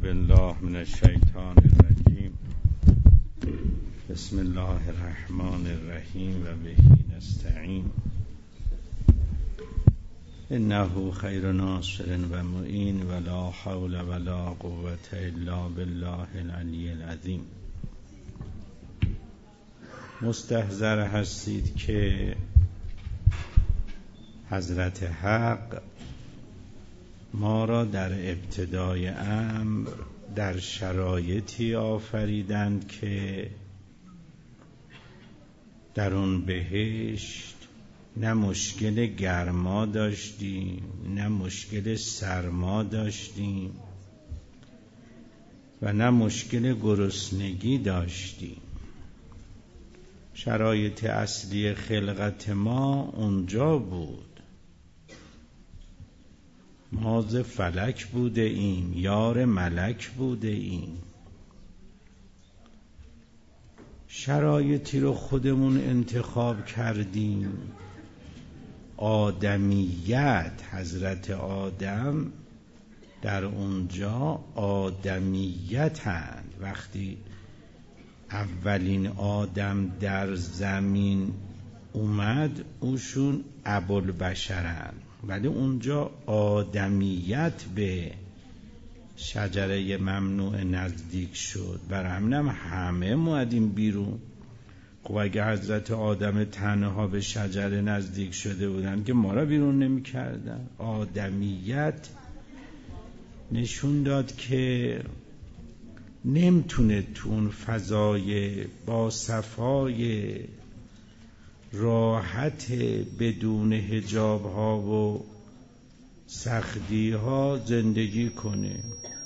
بالله من الشیطان الرجیم. بسم الله الرحمن الرحیم و به نستعین. انه خیر ناصر و معین ولا حول ولا قوة الا بالله العلی العظیم. مستحضر هستید که حضرت حق ما را در ابتدای امر در شرایطی آفریدند که در اون بهشت نه مشکل گرما داشتیم نه مشکل سرما داشتیم و نه مشکل گرسنگی داشتیم. شرایط اصلی خلقت ما اونجا بود. ما ز فلک بوده ایم، یار ملک بوده ایم. شرایطی رو خودمون انتخاب کردیم. آدمیت، حضرت آدم در اونجا آدمیتند. وقتی اولین آدم در زمین اومد اوشون ابوالبشرند، ولی اونجا آدمیت به شجره ممنوع نزدیک شد. برای همینم همه اومدیم بیرون. خب اگه حضرت آدم تنها به شجره نزدیک شده بودن که ما را بیرون نمی کردن. آدمیت نشون داد که نمیتونه تو اون فضای با صفای راحت بدون حجاب ها و سختی ها زندگی کنه.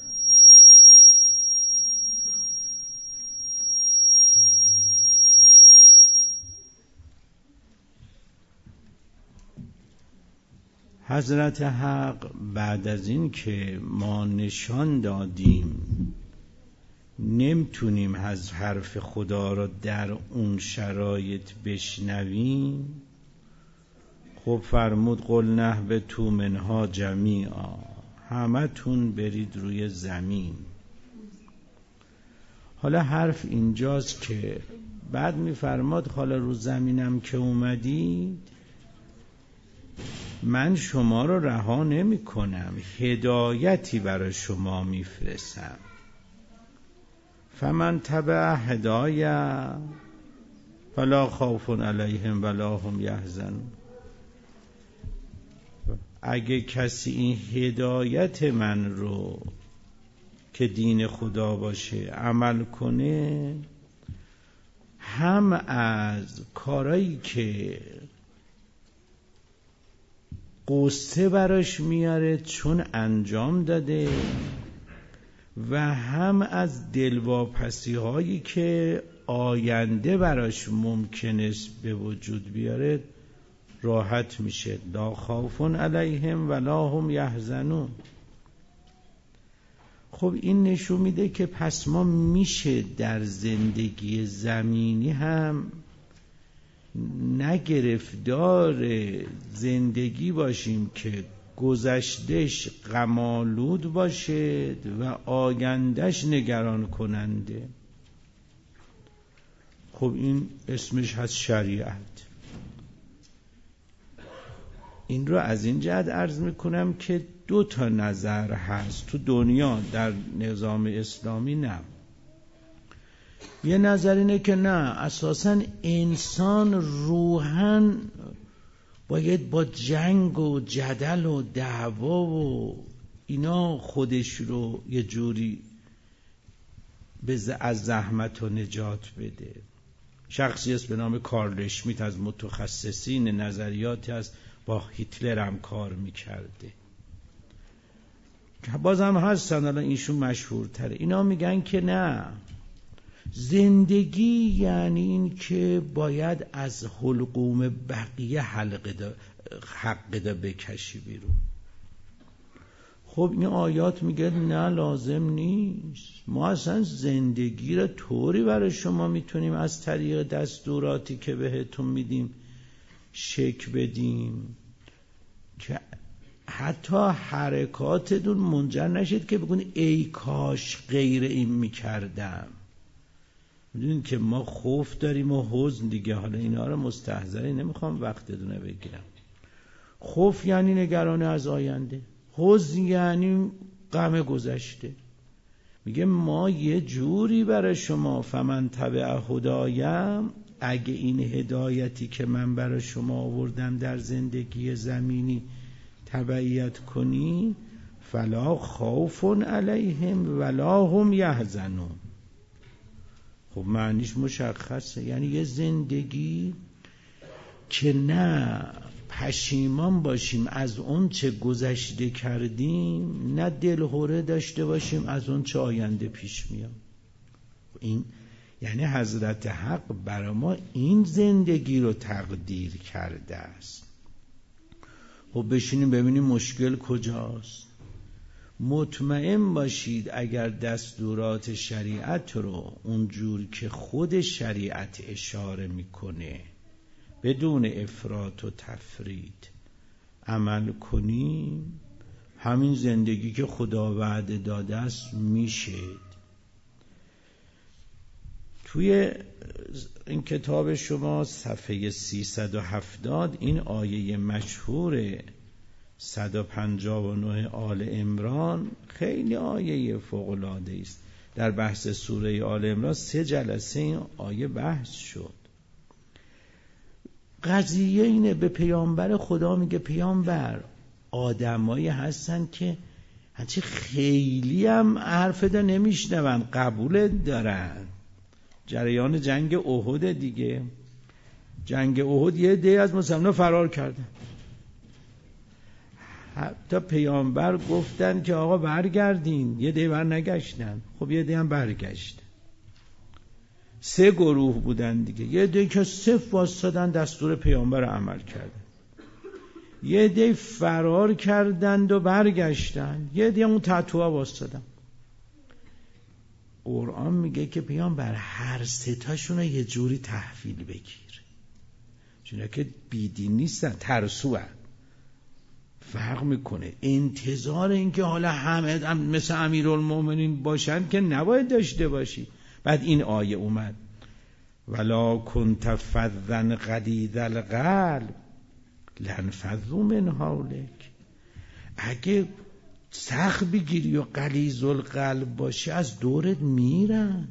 حضرت حق بعد از این که ما نشان دادیم نمیتونیم از حرف خدا را در اون شرایط بشنویم، خب فرمود قل نهبطوا منها جمیعا، همه تون برید روی زمین. حالا حرف اینجاست که بعد میفرماد حالا رو زمینم که اومدید من شما را رها نمی کنم، هدایتی برای شما میفرستم. فمن تبع هدایه فلا خوف علیهم ولا هم یحزنون. اگه کسی این هدایت من رو که دین خدا باشه عمل کنه، هم از کارایی که قصه براش میاره چون انجام داده و هم از دلواپسی هایی که آینده براش ممکن است به وجود بیاره راحت میشه. لا خوف علیهم ولا هم یحزنون. خب این نشون میده که پس ما میشه در زندگی زمینی هم نگرفتار زندگی باشیم که گذشتهش غم‌آلود باشه و آیندهش نگران کننده. خب این اسمش هست شریعت. این رو از این جهت عرض میکنم که 2 نظر هست تو دنیا در نظام اسلامی. نه، یه نظر اینه که نه، اساساً انسان روحاً باید با جنگ و جدل و دعوا و اینا خودش رو یه جوری از زحمت و نجات بده. شخصی است به نام کارل اشمیت از متخصصین نظریاتی است، با هیتلر هم کار میکرده، بازم هستن، الان ایشون مشهورتره. اینا میگن که نه، زندگی یعنی این که باید از حلقوم بقیه حق دا بکشی بیرون. خب این آیات میگه نه، لازم نیست. ما اصلا زندگی را طوری برای شما میتونیم از طریق دستوراتی که بهتون میدیم شک بدیم که حتی حرکاتتون منجر نشید که بگونی ای کاش غیر این میکردم. میدونید که ما خوف داریم و حزن دیگه، حالا اینا رو مستحضری نمیخوام وقتتون بگیرم. خوف یعنی نگرانی از آینده، حزن یعنی غم گذشته. میگه ما یه جوری برای شما فمن تبع هدایم، اگه این هدایتی که من برای شما آوردم در زندگی زمینی تبعیت کنی، فلا خوف علیهم ولا هم یحزنون. خب معنیش مشخصه، یعنی یه زندگی که نه پشیمان باشیم از اون چه گذشته کردیم، نه دلهره داشته باشیم از اون چه آینده پیش میاد. این یعنی حضرت حق برای ما این زندگی رو تقدیر کرده است. خب بشینیم ببینیم مشکل کجاست. مطمئن باشید اگر دستورات شریعت رو اونجور که خود شریعت اشاره میکنه بدون افراط و تفرید عمل کنیم، همین زندگی که خدا وعده داده است میشه. توی این کتاب شما صفحه 370 این آیه مشهور 159 آل عمران خیلی آیه فوق‌العاده است. در بحث سوره آل عمران 3 جلسه این آیه بحث شد. قضیه اینه، به پیامبر خدا میگه پیامبر آدمایی هستن که هرچی خیلی هم حرف دا نمیشنون، قبول دارن. جریان جنگ احد دیگه، جنگ احد یه عده از مسلمان‌ها فرار کردن، حتی پیامبر گفتن که آقا برگردین، یه عده بر نگشتن. خب یه عده هم برگشت. 3 گروه بودن دیگه، یه عده که صفر واسطادن دستور پیامبر عمل کردن، یه عده فرار کردند و برگشتن، یه عده اون تحتوها واسطادن. قرآن میگه که پیامبر هر 3 تاشون رو یه جوری تحویل بگیر، چون که بیدین نیستن، ترسوان. فرق میکنه. انتظار این که حالا همه مثل امیرالمومنین باشن که نباید داشته باشی. بعد این آیه اومد ولا کنت فظا غلیظ القلب لانفضوا من حولک. اگه سخت بگیری و غلیظ القلب باشی از دورت میرند.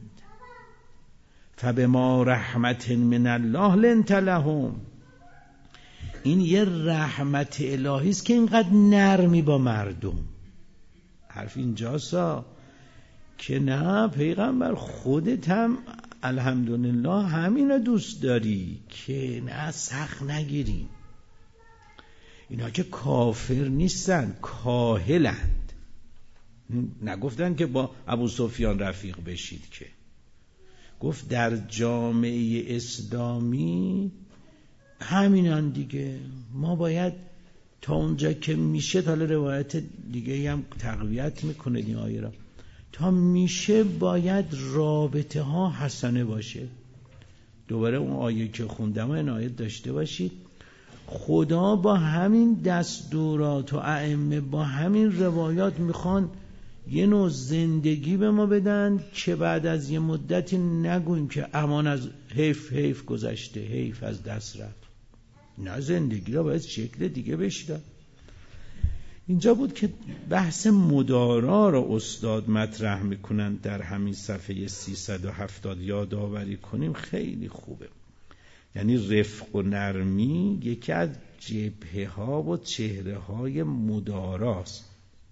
فبما رحمت من الله لنت لهم. این یه رحمت الهی است که اینقدر نرمی با مردم. حرف اینجاستا که نه پیغمبر خودت هم الحمدلله همین رو دوست داری که نه سخت نگیریم. اینا که کافر نیستن، کاهلند. نگفتن که با ابو سفیان رفیق بشید، که گفت در جامعه اسلامی همینان دیگه. ما باید تا اونجا که میشه، حالا روایت دیگه هم تقویت میکنه این آیه را، تا میشه باید رابطه ها حسنه باشه. دوباره اون آیه که خوندم این آیه داشته باشید، خدا با همین دستورات و ائمه با همین روایات میخوان یه نوع زندگی به ما بدن که بعد از یه مدتی نگویم که امان از حیف گذشته، حیف از دست رفت. نه، زندگی را باید شکل دیگه بشید. اینجا بود که بحث مدارا را استاد مطرح میکنن در همین صفحه 370. یادآوری کنیم خیلی خوبه. یعنی رفق و نرمی یکی از جبهه ها و چهره های مداراست.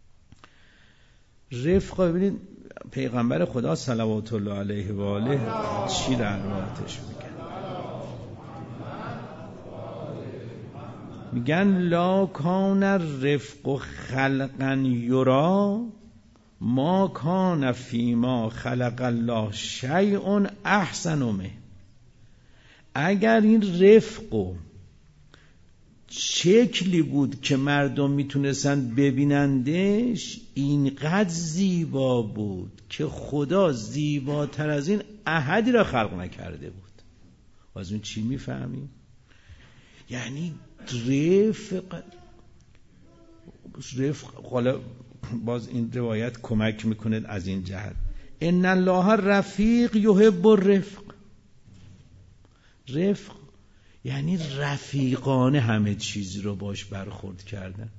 رفق، ببینید پیغمبر خدا صلوات الله علیه و آله چی در روایتش میگن لا کان الرفق خلقا یرا ما کان فیما خلق الله شیء احسن منه. اگر این رفق و شکلی بود که مردم میتونستن ببینندش، اینقدر زیبا بود که خدا زیباتر از این احدی را خلق نکرده بود. از اون چی میفهمیم؟ یعنی رفق رفق، حالا باز این روایت کمک میکنه از این جهت، ان الله رفیق یحب الرفق. رفق یعنی رفیقانه همه چیز رو باش برخورد کردن.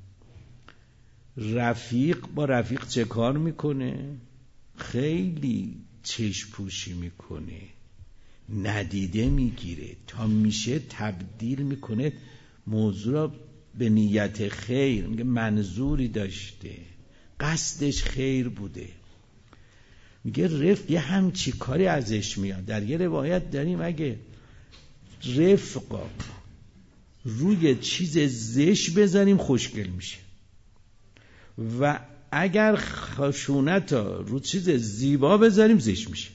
رفیق با رفیق چه کار میکنه؟ خیلی چشم پوشی میکنه، ندیده میگیره، تا میشه تبدیل میکنه موضوع را به نیت خیر، میگه منظوری داشته، قصدش خیر بوده. میگه رفق یه همچی کاری ازش میاد. در یه روایت داریم اگه رفق روی چیز زشت بذاریم خوشگل میشه و اگر خشونت رو چیز زیبا بذاریم زشت میشه.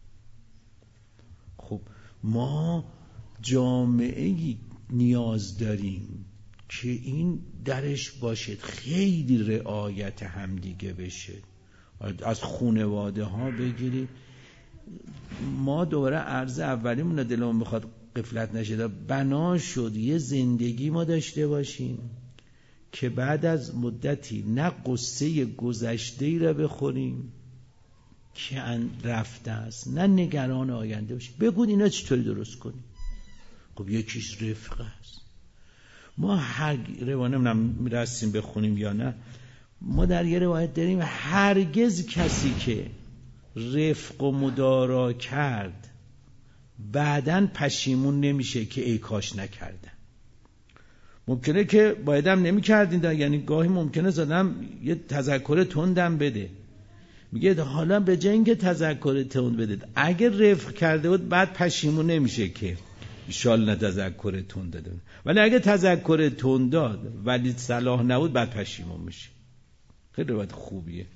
خب ما جامعه‌ای نیاز داریم که این درش باشه، خیلی رعایت همدیگه بشه، از خانواده ها بگیریم. ما دوباره عرض اولیمون دلمون بخواد غفلت نشه، بنا شد یه زندگی ما داشته باشیم که بعد از مدتی نه قصه گذشته‌ای را بخوریم که رفته است، نه نگران آینده باشیم. بگو اینا چطوری درست کنیم؟ خب یکیش رفق است. ما هر روایت میرسیم بخونیم یا نه، ما در یه روایت داریم هرگز کسی که رفق و مدارا کرد بعداً پشیمون نمیشه که ای کاش نکردم. ممکنه که بایدم نمی کردین، یعنی گاهی ممکنه زدم یه تذکر تندم بده، میگه حالا به جای اینکه تذکر تند بده اگر رفق کرده بود بعد پشیمون نمیشه که ایشالله تذکر تند داده، ولی اگه تذکر تند داد ولی صلاح نبود بعد پشیمون میشه. خیلی روایت خوبیه.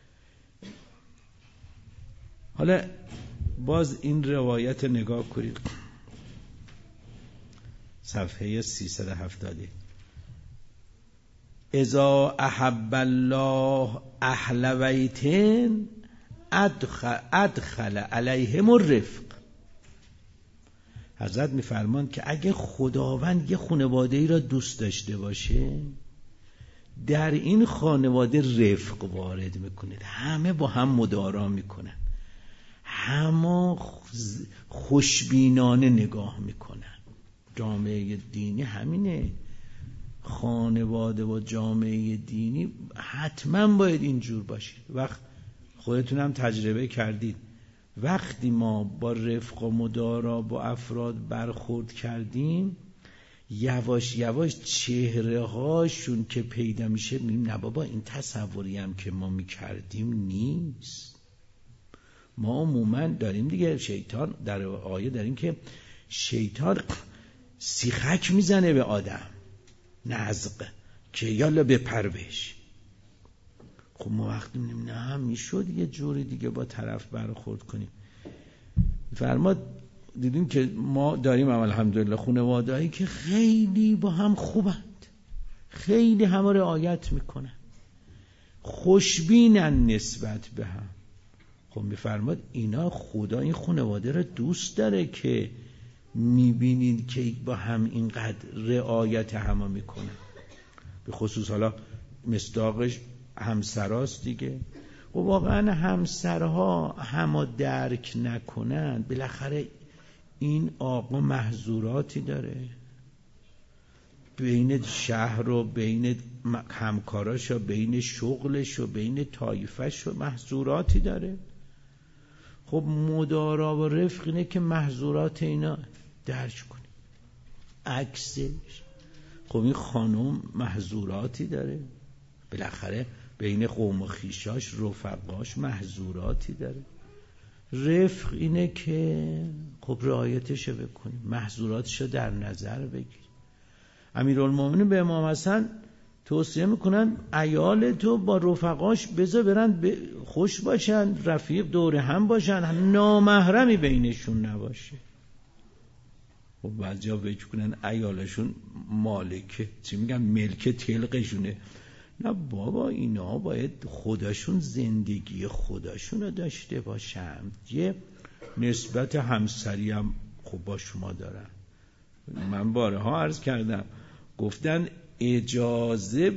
حالا باز این روایت نگاه کنید، صفحه 370. اذا احب الله اهل بیت ادخل علیهم الرفق. حضرت میفرمان که اگه خداوند یه خانواده‌ای را دوست داشته باشه، در این خانواده رفق وارد میکنه، همه با هم مدارا میکنن، همه خوشبینانه نگاه میکنن. جامعه دینی همینه، خانواده و جامعه دینی حتما باید اینجور باشید. وقت خودتون هم تجربه کردید، وقتی ما با رفق و مدارا با افراد برخورد کردیم، یواش یواش چهره هاشون که پیدا میشه میگیم نه بابا این تصوری هم که ما میکردیم نیست. ما عموما داریم دیگه، شیطان در آیه داریم که شیطان سیخک میزنه به آدم، نزق که یالا بپروش. خب ما وقتی میگیم نه میشد یه جوری دیگه با طرف برخورد کنیم. فرماد دیدیم که ما داریم الحمدلله خانواده‌ای که خیلی با هم خوبند، خیلی همه رعایت میکنن، خوشبینن نسبت به هم. خب میفرماد اینا خدا این خانواده رو دوست داره که میبینید که با هم اینقدر رعایت همه میکنن. به خصوص حالا مصداقش همسراست دیگه. و واقعا همسرها همه درک نکنن، بالاخره این آقا محظوراتی داره، بین شهر و بین همکاراش و بین شغلش و بین طایفش و محظوراتی داره. خب مدارا و رفق اینه که محظورات اینا درک کنی. عکسش خب این خانم محظوراتی داره، بالاخره بین قوم و خیشاش رفقاش محظوراتی داره. رفق اینه که خب رعایتشو بکنی، محظوراتشو در نظر بگیر. امیرالمومنین به امام حسن توصیه میکنن عیال تو با رفقاش بذار برن خوش باشن، رفیق دور هم باشن، نامحرمی بینشون نباشه. خب بعضیا فکر کنن عیالشون مالکه، چی میگن، ملک تلقشونه. نه بابا، اینا باید خودشون زندگی خودشون رو داشته باشن. یه نسبت همسری هم خب با شما دارن. من بارها عرض کردم، گفتن اجازه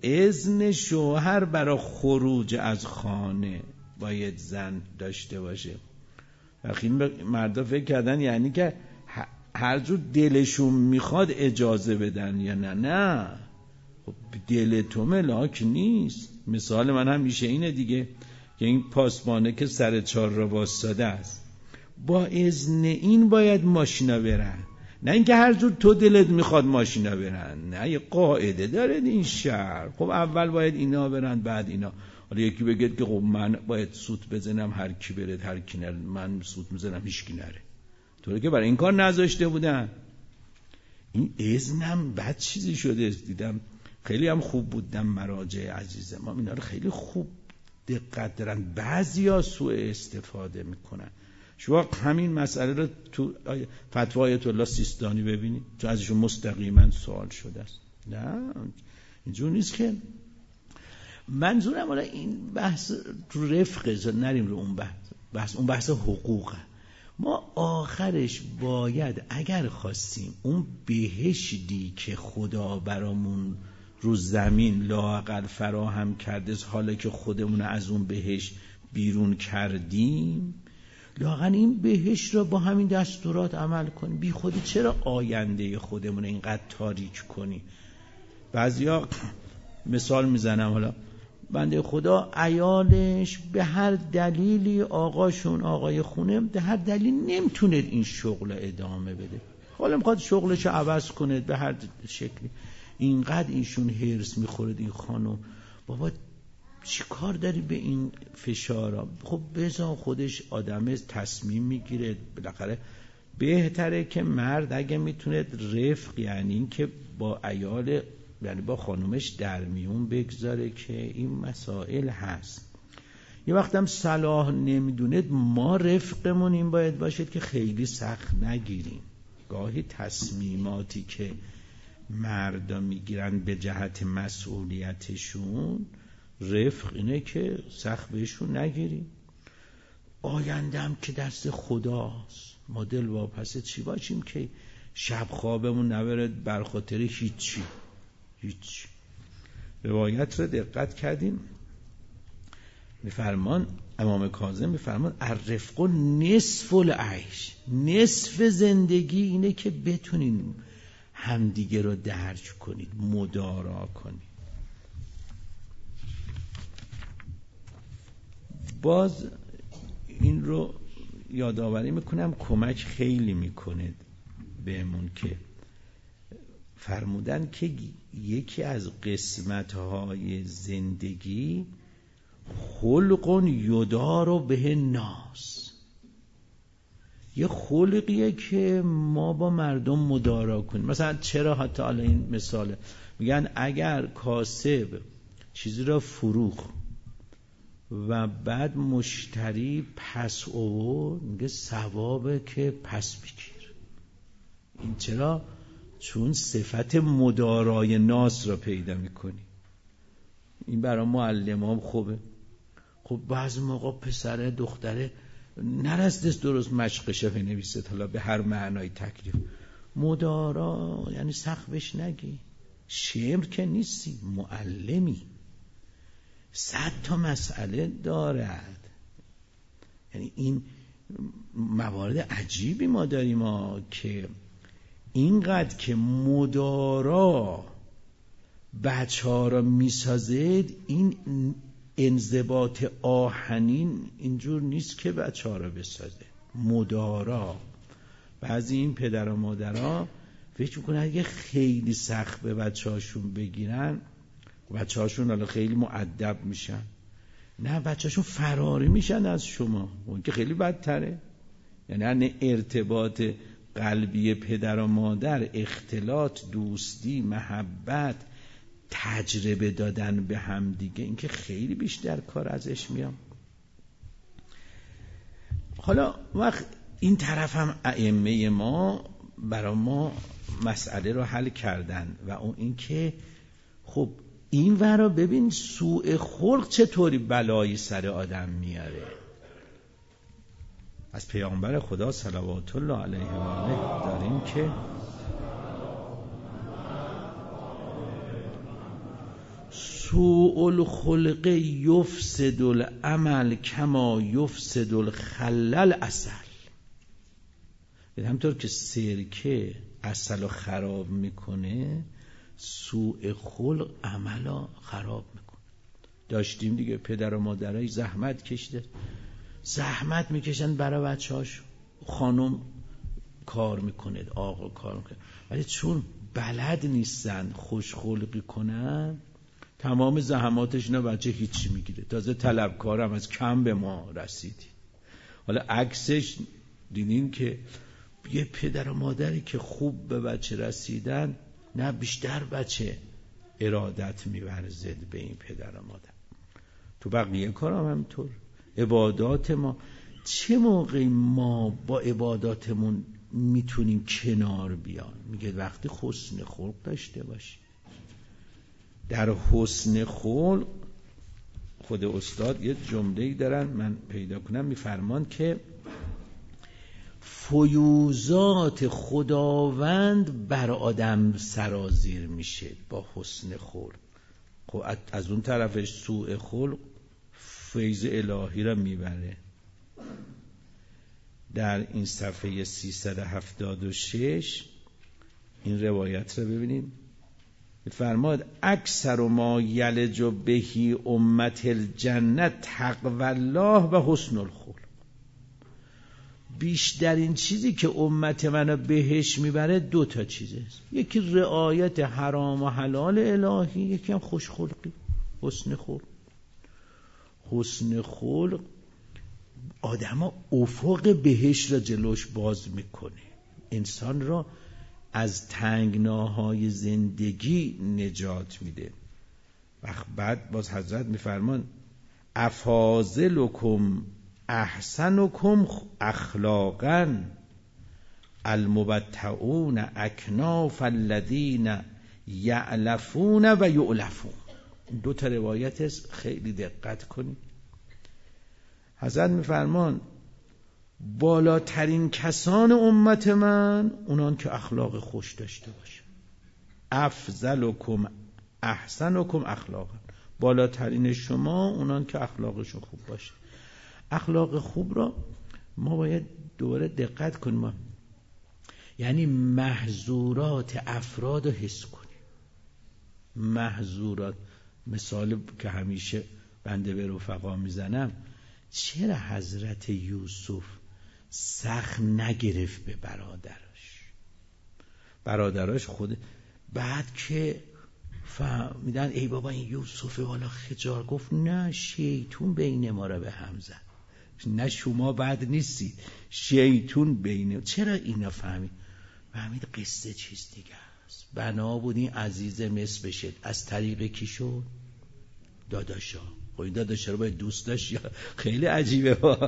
اذن شوهر برای خروج از خانه باید زن داشته باشه. وقتی مردا فکر کردن یعنی که هر جور دلشون میخواد اجازه بدن یا نه. خب دل تو ملاک نیست. مثال من همیشه اینه دیگه که این پاسبانه که سر چهار را واسطاده است، با اذن این باید ماشینا برن، نه اینکه هر جور تو دلت میخواد ماشینا برن. نه، یه قاعده داره این شهر. خب اول باید اینا برن بعد اینا. حالا یکی بگه که خب من باید سوت بزنم هر کی بره هر کی نره، من سوت میزنم هیچ کی نره. طوری که برای این کار نذاشته بودن. این اذنم بد چیزی شده. دیدم خیلی هم خوب بودم مراجع عزیز ما اینا رو خیلی خوب دقت دارن، بعضیا سوء استفاده میکنن. شما همین مسئله رو تو فتوای آیت الله سیستانی ببینید، چون ازشون مستقیما سوال شده است. نه اینجور نیست که. منظورم حالا این بحث رو رفقه، نریم رو اون بحث حقوقه. ما آخرش باید اگر خواستیم اون بهشتی که خدا برامون رو زمین لااقل فراهم کرده، حالا که خودمون از اون بهشت بیرون کردیم، لااقل این بهشت را با همین دستورات عمل کنیم. بی خودی چرا آینده خودمون اینقدر تاریک کنی؟ بعضیا مثال میزنم، حالا بنده خدا عیالش به هر دلیلی، آقای خونه به هر دلیل نمیتونه این شغل ادامه بده، حالا میخواد شغلشو عوض کنه به هر شکلی. اینقدر ایشون هرس میخورد این خانم، بابا چی کار داری به این فشارا؟ خب بذار خودش آدم تصمیم میگیره. بالاخره بهتره که مرد اگه میتونه رفق، یعنی این که با عیال یعنی با خانومش در میون بگذاره که این مسائل هست. یه وقتم صلاح نمیدونه، ما رفقمون این باید باشد که خیلی سخت نگیریم. گاهی تصمیماتی که مردا میگیرن به جهت مسئولیتشون، رفق اینه که سخت بهشون نگیریم. آیندم که دست خداست، ما دل واپس چی باشیم که شب خوابمون نبره بر خاطر هیچ. روایت رو دقت کردیم، میفرمان امام کاظم میفرمان الرفق نصف العیش، نصف زندگی اینه که بتونین همدیگه رو درک کنید، مدارا کنید. باز این رو یادآوری میکنم، کمک خیلی میکنه بهمون که فرمودن که یکی از قسمت‌های زندگی خلق یدار به ناس، یه خلقیه که ما با مردم مدارا کنیم. مثلا چرا حتی الان این مثاله، میگن اگر کاسب چیزی را فروخت و بعد مشتری پس آورد، میگه ثوابه که پس بگیر. این چرا؟ چون صفت مدارای ناس را پیدا میکنی. این برای معلمان خوبه. خب بعضی موقع پسر دختره نرسته درست مشقشه بنویسه، حالا به هر معنای تکلیف. مدارا یعنی سخت بهش نگی، شمر که نیستی، معلمی. 100 تا مسئله دارد. یعنی این موارد عجیبی ما داریم که اینقدر که مدارا بچه ها را میسازد، این انضباط آهنین اینجور نیست که بچه ها را بسازه. مدارا بعضی این پدر و مادرها فکر میکنن اگه خیلی سخت به بچه هاشون بگیرن، بچه هاشون حالا خیلی مؤدب میشن. نه، بچه هاشون فراری میشن از شما، اون که خیلی بدتره. یعنی ارتباط قلبی پدر و مادر، اختلاط، دوستی، محبت، تجربه دادن به هم دیگه، این که خیلی بیشتر کار ازش میام. حالا وقت این طرف هم ائمه ما برای ما مسئله رو حل کردن و اون این که خب این ورا ببین سوء خلق چطوری بلایی سر آدم میاره. از پیامبر خدا صلوات الله علیه و آله داریم که سوء الخلق یفسد العمل کما یفسد الخل عسل. همطور که سرکه عسل رو خراب میکنه، سوء خلق عمل رو خراب میکنه. داشتیم دیگه پدر و مادرای زحمت کشیده، زحمت میکشن برای بچه هاشون. خانم کار میکنه، آقا کار میکنه، ولی چون بلد نیستن خوش خلقی کنن، تمام زحماتش اینا بچه هیچی میگیره. تازه طلبکارم از کم به ما رسیدی. حالا عکسش دیدین که یه پدر و مادری که خوب به بچه رسیدن، نه بیشتر بچه ارادت میورزد به این پدر و مادر. تو بقیه کارم همینطور. عبادات ما، چه موقعی ما با عباداتمون میتونیم کنار بیان؟ میگه وقتی حسن خلق داشته باشی. در حسن خلق خود استاد یه جمله‌ای دارن، من پیدا کنم، میفرمان که فیوزات خداوند بر آدم سرازیر میشه با حسن خلق. خب از اون طرفش سوء خلق فیض الهی را میبره. در این صفحه 376 این روایت را ببینید. فرماد اکثر ما یلج بهی امت الجنه تقوی الله و حسن الخلق. بیشترین چیزی که امت منو بهش میبره 2 تا چیزه. یکی رعایت حرام و حلال الهی، یکی هم خوشخلقی، حسن خلق. حسن خلق آدم افق بهش را جلوش باز میکنه، انسان را از تنگناهای زندگی نجات میده. وقت بعد باز حضرت میفرمان افاضلکم احسنکم اخلاقا المبتعون اکناف الذین یعلفون و یعلفون. 2 تا روایت است، خیلی دقت کنید. حضرت میفرمان بالاترین کسان امت من اونان که اخلاق خوش داشته باشه. افضلکم احسنکم اخلاقا، بالاترین شما اونان که اخلاقشون خوب باشه. اخلاق خوب را ما باید دوباره دقت کنیم، یعنی محظورات افراد رو حس کنیم. محظورات، مثال که همیشه بنده به رفقا میزنم، چرا حضرت یوسف سخت نگرفت به برادراش خود بعد که فهمیدن ای بابا این یوسف والا خجار، گفت نه شیطون بین ما را به هم زد، نه شما بد نیستید، شیطون بین. چرا اینا فهمید قصه چیز دیگه است. بنا بود این عزیز مصر بشه. از طریق کی شد؟ داداشا. این داداشا رو باید دوست داشت یا خیلی عجیبه ها.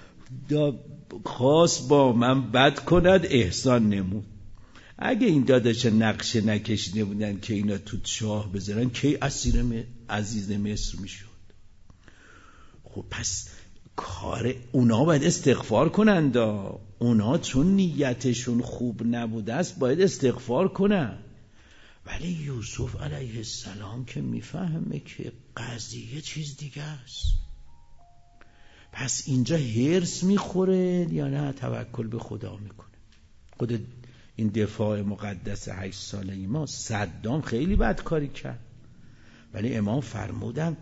خواست با من بد کند احسان نمود. اگه این داداشا نقشه نکشیده بودن که اینا تو چاه بذارن، کی اسیر عزیز مصر میشد؟ خب پس کار اونا باید استغفار کنند. اونا چون نیتشون خوب نبوده است باید استغفار کنن. ولی یوسف علیه السلام که میفهمه که قضیه چیز دیگه است، پس اینجا هرس میخوره یا نه توکل به خدا میکنه. خود این دفاع مقدس 8 ساله ما، صدام خیلی بدکاری کرد، ولی امام فرمودن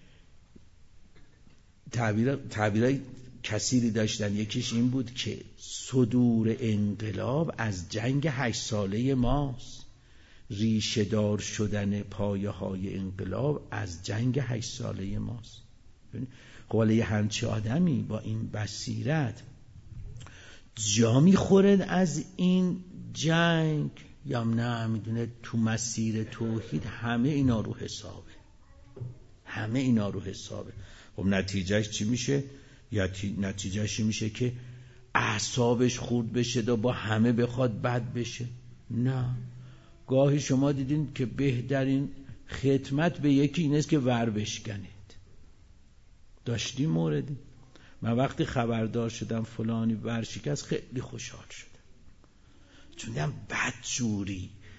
تعبیرای کثیری داشتن. یکیش این بود که صدور انقلاب از جنگ 8 ساله ماست، ریشه دار شدن پایه های انقلاب از جنگ 8 ساله ماست. قول یه همچه آدمی با این بصیرت جا میخوره از این جنگ یا نه میدونه تو مسیر توحید همه اینا رو حسابه، همه اینا رو حسابه. خب نتیجهش چی میشه؟ نتیجهش میشه که اعصابش خورد بشه و با همه بخواد بد بشه. نه، گاهی شما دیدین که بهترین خدمت به یکی این است که ور بشکنید. داشتیم موردی. من وقتی خبردار شدم فلانی ور شکست خیلی خوشحال شدم، چون دیدم بدجوری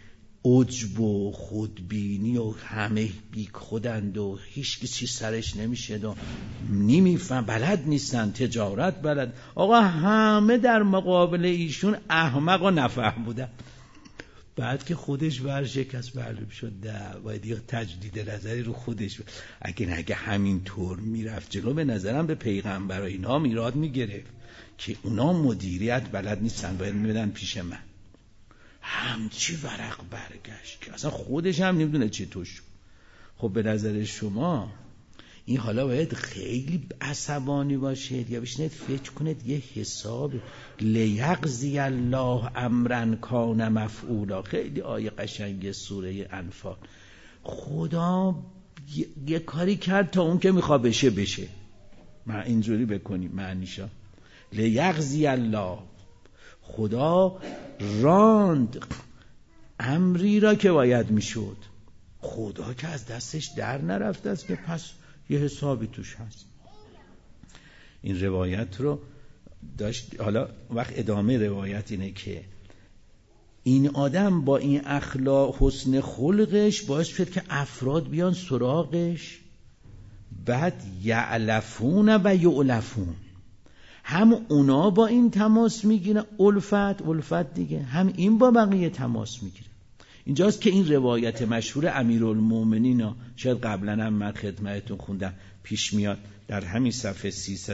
عجب و خودبینی و همه بیک خودند و هیچ کسی سرش نمیشه و نمیفهم، بلد نیستن تجارت بلد. آقا همه در مقابل ایشون احمق و نفهم بودن. بعد که خودش ورشکست معلوم شد نه باید یه تجدید نظری رو خودش اگه همین طور میرفت جلو، به نظرم به پیغمبر و اینا ایراد میگرفت که اونا مدیریت بلد نیستن، باید میبدن پیش من. همچی ورق برگشت که اصلا خودش هم نمیدونه چطور شد. خب به نظر شما این حالا باید خیلی عصبانی باشید یا بشینید فکر کنید یه حساب لیقضی الله امرا کان مفعولا، خیلی آیه قشنگ سوره انفال. خدا یه کاری کرد تا اون که میخواد بشه. من اینجوری بکنیم معنیشا لیقضی الله، خدا راند امری را که باید میشد. خدا که از دستش در نرفته است که پس یه حسابی توش هست. این روایت رو داشت. حالا وقت ادامه روایت اینه که این آدم با این اخلاق حسن خلقش باعث شد که افراد بیان سراغش، بعد یعلفون و یعلفون، هم اونا با این تماس میگیرن، الفت دیگه، هم این با بقیه تماس میگیره. اینجاست که این روایت مشهور امیرالمومنین شاید قبلا هم من خدمتتون خوندم پیش میاد در همین صفحه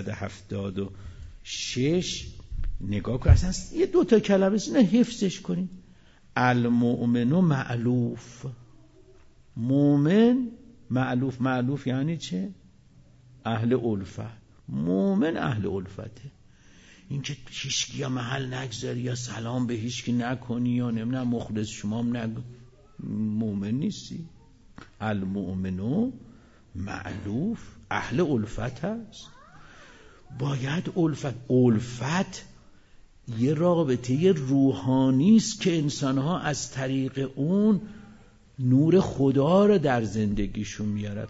376. نگاه کن اصلا یه دوتا کلمه نه حفظش کنین. المؤمن معلوف، مومن معلوف یعنی چه؟ اهل الفت. مومن اهل الفته. این که هیچکی یا محل نگذاری یا سلام به هیچکی نکنی یا نمیدونم مخلص شمام نگو، مومن نیستی. المؤمن معلوف اهل الفت هست. باید الفت یه رابطه روحانی است که انسانها از طریق اون نور خدا رو در زندگیشون میارد.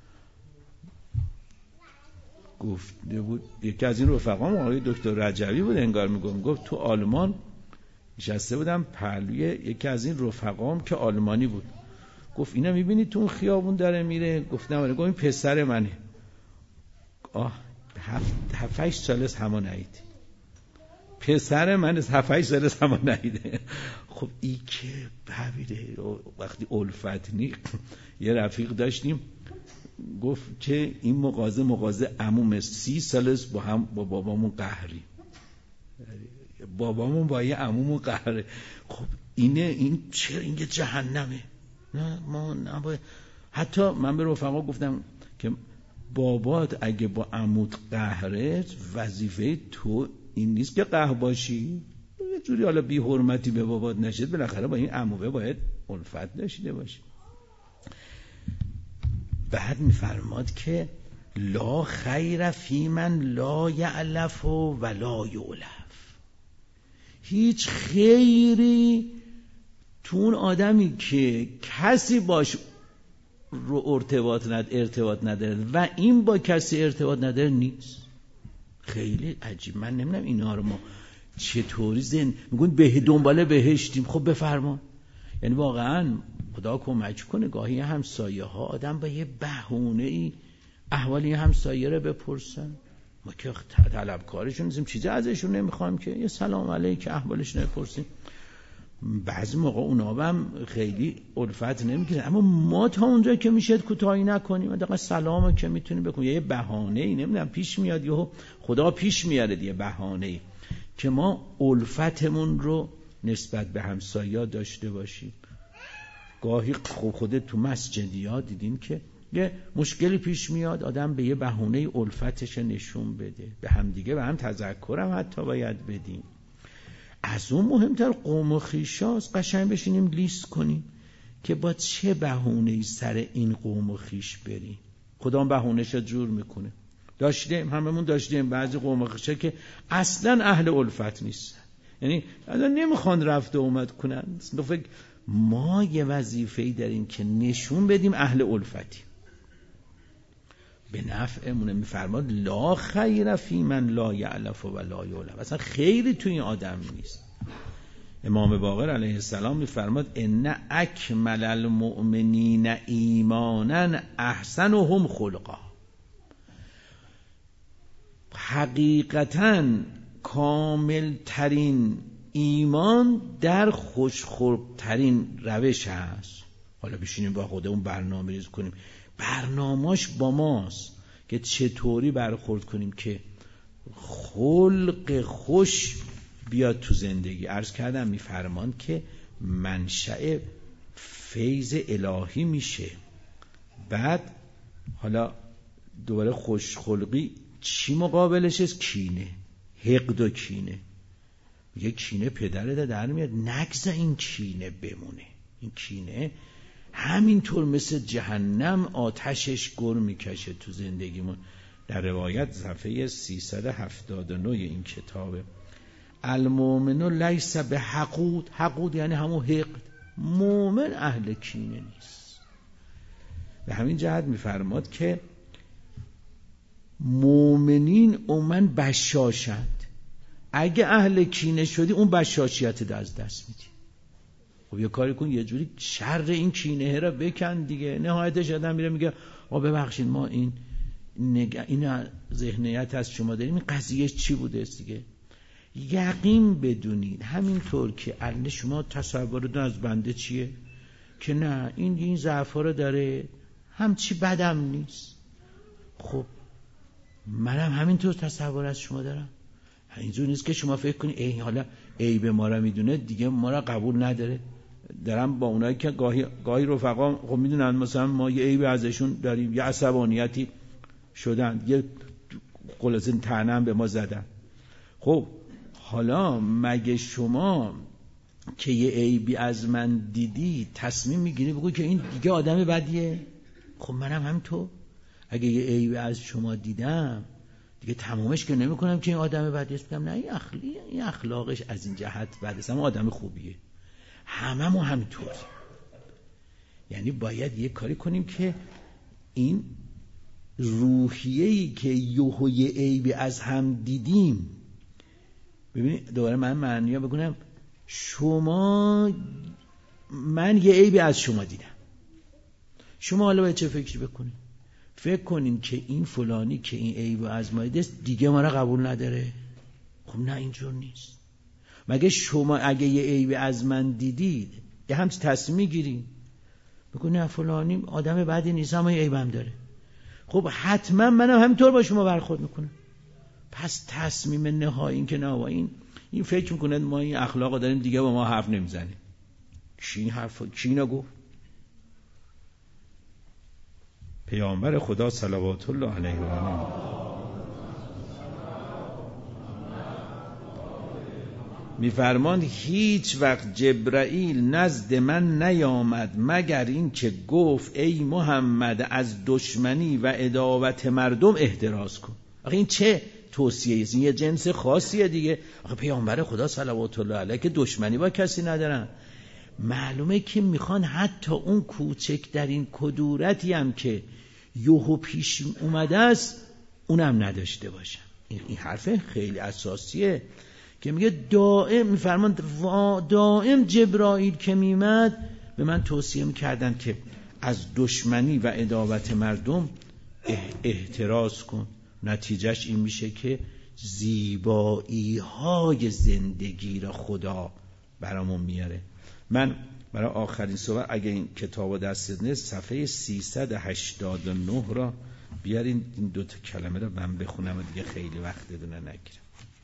گفته بود یکی از این رفقام آقای دکتر رجوی بود انگار میگفت تو آلمان نشسته بودم پهلوی یکی از این رفقام که آلمانی بود، گفت اینا میبینی تو اون خیابون داره میره؟ گفتم آره. گفت این پسر منه. 7-8 سال است همون نهیده، پسر من است 7-8 سال است همون نهیده. خب این که ببینه وقتی الفت نی. یه رفیق داشتیم گفت که این مغازه عموم 30 سال است با بابامون قهری، بابامون با یه عمومون قهره. خب این چرا این جهنمه؟ نه ما نباید. حتی من به رفقا گفتم که بابات اگه با عموت قهره وظیفه تو این نیست که قهر باشی، یه جوری حالا بی حرمتی به بابات نشید، بالاخره با این عموه باید الفت داشته باشی. بعد میفرماد که لا خیر فی من لا یعلف و لا یعلف، هیچ خیری تو اون آدمی که کسی باش رو ارتباط نداره و این با کسی ارتباط نداره نیست. خیلی عجیب. من نمیدونم اینا رو ما چطوری میگون به دنباله بهشتیم. خب بفرما. یعنی واقعا خدا کمک کنه گاهی همسایه ها آدم با یه بهونه‌ای احوالی همسایه رو بپرسن. ما که طلبکارشون نیستیم، چیزی ازشون نمیخوایم که یه سلام علیک احوالش نپرسیم. بعضی موقع اونا هم خیلی الفت نمیگیرن، اما ما تا اونجا که میشه کوتاهی نکنیم، دقیقا سلامو که میتونیم بکنیم. یه بهانه‌ای نمیدونم پیش میاد، یهو خدا پیش میاره یه بهانه‌ای که ما الفتمون رو نسبت به همسایه‌ها داشته باشیم. گاهی خودت تو مسجدی‌ها دیدین که یه مشکلی پیش میاد، آدم به یه بهونه الفتش نشون بده، به هم دیگه به هم تذکرم حتی باید بدیم. از اون مهمتر قوم و خیشاست. قشنگ بشینیم لیست کنیم که با چه بهونه‌ای سر این قوم و خیش بریم. خدا بهونه‌ش رو جور میکنه. هممون داشتیم بعضی قوم و خیشا که اصلا اهل الفت نیستن، یعنی اصلا نمیخوان رفت و اومد کنن. ما یه وظیفه‌ای داریم که نشون بدیم اهل الفتی. به نفعمونه. میفرماد لا خیر فی من لا یعلف و لا یعلف، اصلا خیری توی این آدم نیست امام باقر علیه السلام میفرماد ان اکمل المؤمنین ایمانا احسنهم خلقا. حقیقتاً کامل ترین ایمان در خوشخلق ترین روش هست. حالا بشینیم با خودمون برنامه ریزی کنیم، برنامه‌اش با ماست که چطوری برخورد کنیم که خلق خوش بیاد تو زندگی. عرض کردم میفرمان که منشأ فیض الهی میشه. بعد حالا دوباره خوشخلقی چی مقابلش است؟ کینه، حقد و کینه. میگه کینه پدرت در میاد، نگذار این کینه بمونه. این کینه همینطور مثل جهنم آتشش گر میکشه تو زندگیمون. در روایت صفحه 379 این کتابه. المؤمن لیس به حقود. حقود یعنی همون حقد. مؤمن اهل کینه نیست. به همین جهت میفرماد که مؤمنین عموماً بشاشند. اگه اهل کینه شدی اون بشاشیت از دست میدی. خب یه کاری کن، یه جوری شر این کینه را بکن دیگه. نهایتش آدم میره میگه ببخشید ما این ذهنیت از شما داریم، این قضیه چی بوده است دیگه. یقین بدونید همینطور که الله شما تصورتون از بنده چیه که نه این ضعفا رو داره، همچی بدم نیست. خب منم همینطور تصور از شما دارم. اینجور نیست که شما فکر کنید حالا عیب ما را میدونه دیگه ما را قبول نداره. دارم با اونایی که گاهی رفقا خب میدونن مثلا ما یه عیب ازشون داریم، یه عصبانیتی شدن، یه خلاصه طعنه به ما زدن. خب حالا مگه شما که یه عیبی از من دیدی تصمیم میگیری بگو که این دیگه آدم بدیه؟ خب منم همینطور اگه یه عیبی از شما دیدم دیگه تمامش که نمی کنم که این آدم بدیه است، بگم نه این اخلاقش از این جهت بده است اما آدم خوبیه. هممون همینطور. یعنی باید یه کاری کنیم که این روحیه‌ای که یه عیبی از هم دیدیم، ببینید دوباره من معنی‌ها بگم، من یه عیبی از شما دیدم، شما حالا باید چه فکری بکنید؟ فکر کنین که این فلانی که این عیب از ما دیده دیگه ما را قبول نداره. خب نه اینجور نیست. مگه شما اگه یه عیب از من دیدید یه همچین تصمیم میگیرین بگو نه فلانی آدم بدی نیست اما یه عیبم داره، خب حتما منم همینطور با شما برخورد میکنم. پس تصمیم نهایی این که نه این فکر میکنه ما این اخلاقو داریم دیگه با ما حرف نمیزنیم. کی اینو گفت؟ پیامبر خدا صلوات الله علیه و آله میفرماند هیچ وقت جبرائیل نزد من نیامد مگر این که گفت ای محمد از دشمنی و عداوت مردم احتراز کن. آخه این چه توصیه است؟ این یه جنس خاصیه دیگه. آخه پیامبر خدا صلوات الله علیه که دشمنی با کسی ندارن. معلومه که میخوان حتی اون کوچک در این کدورتی هم که یهو پیش اومده است اونم نداشته باشن. این حرف خیلی اساسیه که میگه دائم جبرائیل که میمد به من توصیه میکردن که از دشمنی و عداوت مردم احتراز کن. نتیجهش این میشه که زیبایی های زندگی را خدا برامون میاره. من برای آخرین صحبت اگه این کتابو دست نیست صفحه 389 را بیارین، این دوتا کلمه را من بخونم و دیگه خیلی وقت دونه نگیرم.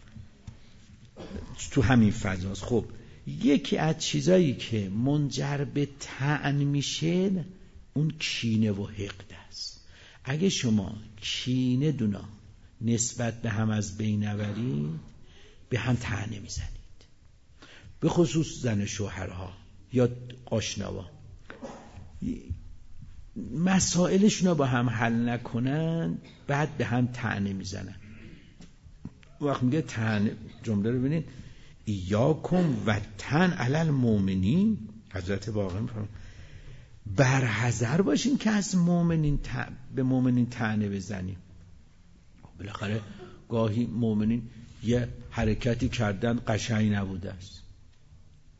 تو همین فضاست. خب یکی از چیزایی که منجر به طعن میشه اون کینه و حقد است. اگه شما کینه دونا نسبت به هم از بین نبرید به هم طعنه میزنید، به خصوص زن شوهرها یا آشناها مسائلشون رو با هم حل نکنن بعد به هم طعنه میزنن. وقت میگه طعنه، جمله رو ببینید ایاکم و طعن علی المؤمنین، حضرت باقر میفرمایند برحذر باشین که از مؤمنین به مؤمنین طعنه بزنیم. بالاخره گاهی مؤمنین یه حرکتی کردن قشنگ نبوده است،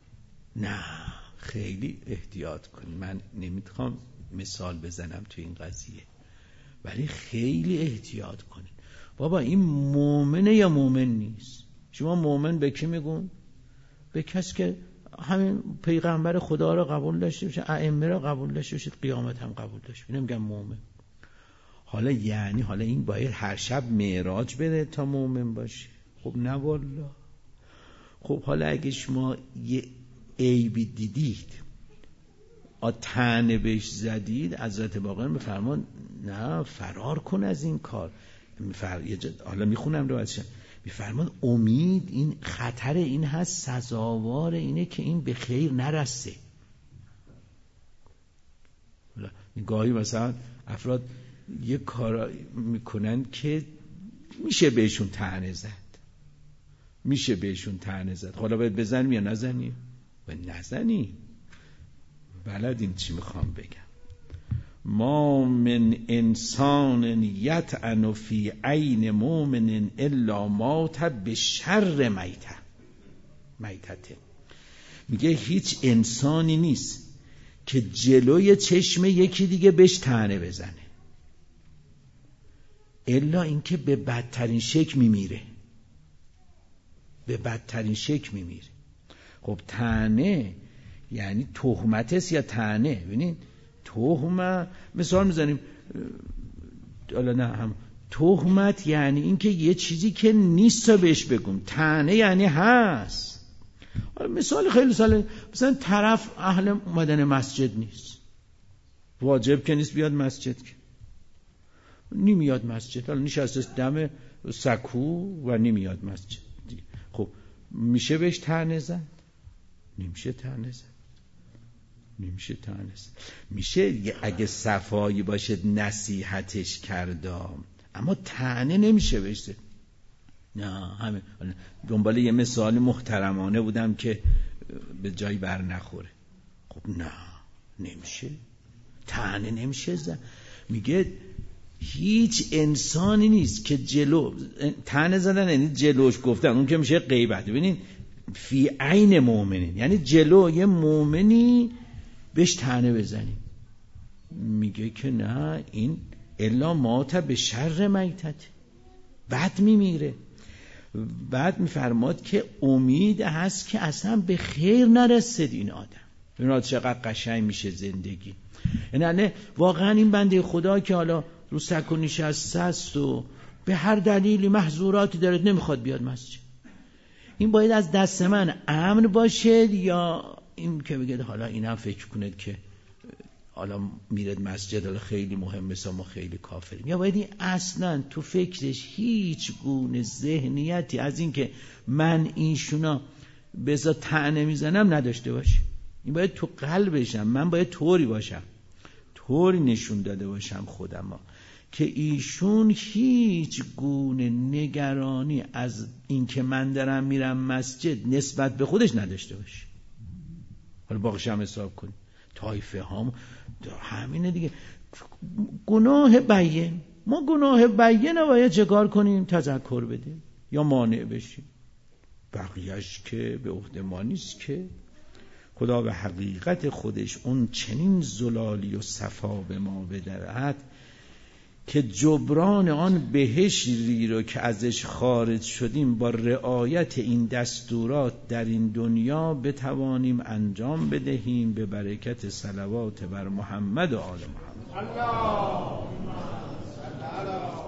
نه، خیلی احتیاط کن. من نمیخوام مثال بزنم تو این قضیه، ولی خیلی احتیاط کنید. بابا این مؤمنه یا مؤمن نیست؟ شما مؤمن به کی میگون؟ به کسی که همین پیغمبر خدا رو قبول داشته باشه، ائمه رو قبول داشته باشه، قیامت هم قبول داشته باشه، میگم مؤمن. حالا یعنی حالا این باید هر شب معراج بره تا مؤمن باشه؟ خب نه والله. خب حالا اگه شما یه عیبی دیدید، طعنه بهش زدید، حضرت باقر میفرمان نه، فرار کن از این کار. حالا میخونم رو ازش، میفرمان امید این خطر این هست، سزاوار اینه که این به خیر نرسه. گاهی مثلا افراد یه کار میکنن که میشه بهشون طعنه زد، حالا باید بزنیم یا نزنیم؟ باید نزنیم. بلدین چی میخوام بگم؟ ما من انسان یطعن فی عین مؤمن الا مات بشر میتته. میگه هیچ انسانی نیست که جلوی چشم یکی دیگه بهش طعنه بزنه الا اینکه به بدترین شکل میمیره. خب طعنه یعنی تهمت است یا طعنه؟ ببینید تهمت مثال میزنیم، حالا نه هم تهمت یعنی اینکه یه چیزی که نیست تا بهش بگم، طعنه یعنی هست. مثال خیلی ساله، مثلا طرف اهل اومدن مسجد نیست، واجب که نیست بیاد مسجد، که نمیاد مسجد، حالا نشسته دم سکو و نمیاد مسجد. خب میشه بهش طعنه زد؟ نمیشه طعنه زد. میشه اگه صفایی باشه نصیحتش کردم، اما طعنه نمیشه بهش زد. نه، همین دنبال یه مثال محترمانه بودم که به جایی بر نخوره. خب نه، نمیشه طعنه نمیشه زد. میگه هیچ انسانی نیست که طعنه زدن یعنی جلوش گفتن، اون که میشه غیبت. ببینید فی عین مؤمنین یعنی جلو یه مؤمنی بهش طعنه بزنیم. میگه که نه، این الا مات به شر میتت، بعد میمیره. بعد میفرماد که امید هست که اصلا به خیر نرسید این آدم. ببینید چقدر قشنگ میشه زندگی. یعنی واقعا این بنده خدا که حالا رو سکو نشسته است و به هر دلیلی محظوراتی داره نمیخواد بیاد مسجد، این باید از دست من امن باشه یا این که بگه حالا اینم فکر کنید که حالا میرد مسجد حالا خیلی مهمه، ما خیلی کافریم، یا باید این اصلا تو فکرش هیچ گونه ذهنیتی از این که من اینشونا بذار طعنه میزنم نداشته باشه. این باید تو قلبشم، من باید طوری باشم، طوری نشون داده باشم خودم که ایشون هیچ گونه نگرانی از این که من دارم میرم مسجد نسبت به خودش نداشته باشه. حالا باقیش هم حساب کنیم. طایفه ها همینه دیگه. گناه بیان، ما گناه بیان باید چه کار کنیم؟ تذکر بدیم یا مانع بشیم. بقیهش که به عهده ما نیست که. خدا به حقیقت خودش اون چنین زلالی و صفا به ما بدرد که جبران آن بهشتی رو که ازش خارج شدیم با رعایت این دستورات در این دنیا بتوانیم انجام بدهیم به برکت صلوات بر محمد و آل محمد.